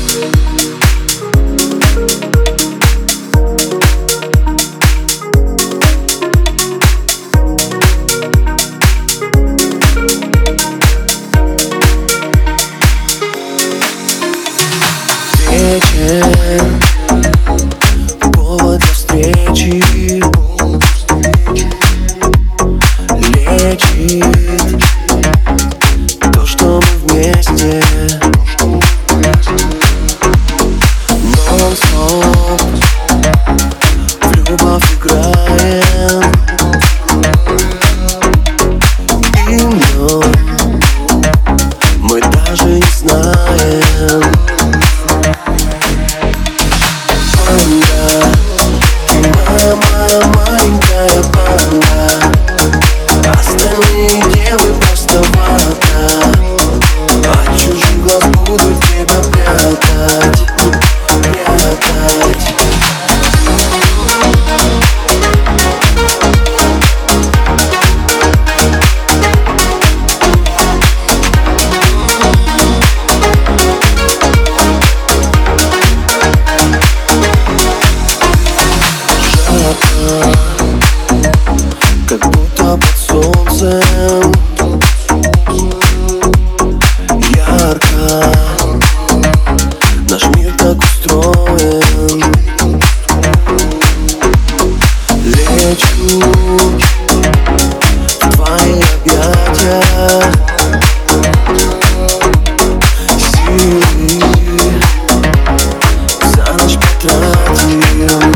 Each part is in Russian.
Вечер, повод для встречи, лечит то, что мы вместе. Нон-стоп в любовь играем, и днем мы даже не знаем. Панда, ты моя маленькая панда. Остальные девы просто вата. От чужих глаз буду тебя прятать, прятать. Как будто под солнцем ярко. Наш мир так устроен. Лечу в твои объятия. Силы за ночь потратим.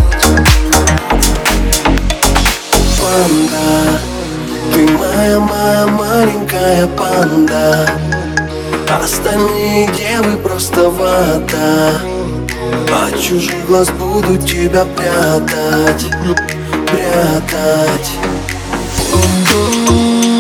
Панда, ты моя маленькая панда. Остальные девы просто вата. От чужих глаз буду тебя прятать, прятать.